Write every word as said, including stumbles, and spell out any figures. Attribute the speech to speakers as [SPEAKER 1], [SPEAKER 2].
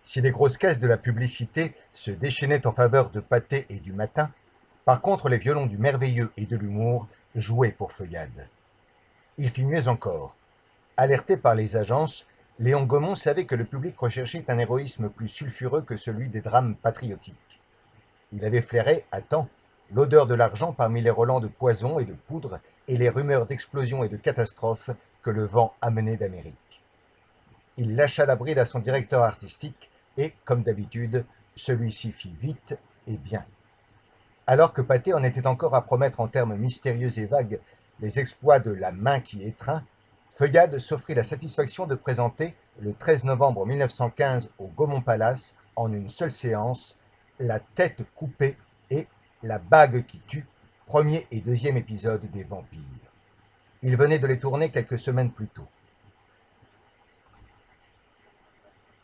[SPEAKER 1] Si les grosses caisses de la publicité se déchaînaient en faveur de Pathé et du Matin, par contre les violons du merveilleux et de l'humour jouaient pour Feuillade. Il fit mieux encore. Alerté par les agences, Léon Gaumont savait que le public recherchait un héroïsme plus sulfureux que celui des drames patriotiques. Il avait flairé, à temps, l'odeur de l'argent parmi les relents de poison et de poudre et les rumeurs d'explosions et de catastrophes que le vent amenait d'Amérique. Il lâcha la bride à son directeur artistique et, comme d'habitude, celui-ci fit vite et bien. Alors que Pathé en était encore à promettre en termes mystérieux et vagues les exploits de la main qui étreint, Feuillade s'offrit la satisfaction de présenter, le treize novembre mille neuf cent quinze au Gaumont Palace, en une seule séance, La tête coupée et La bague qui tue, premier et deuxième épisode des Vampires. Il venait de les tourner quelques semaines plus tôt.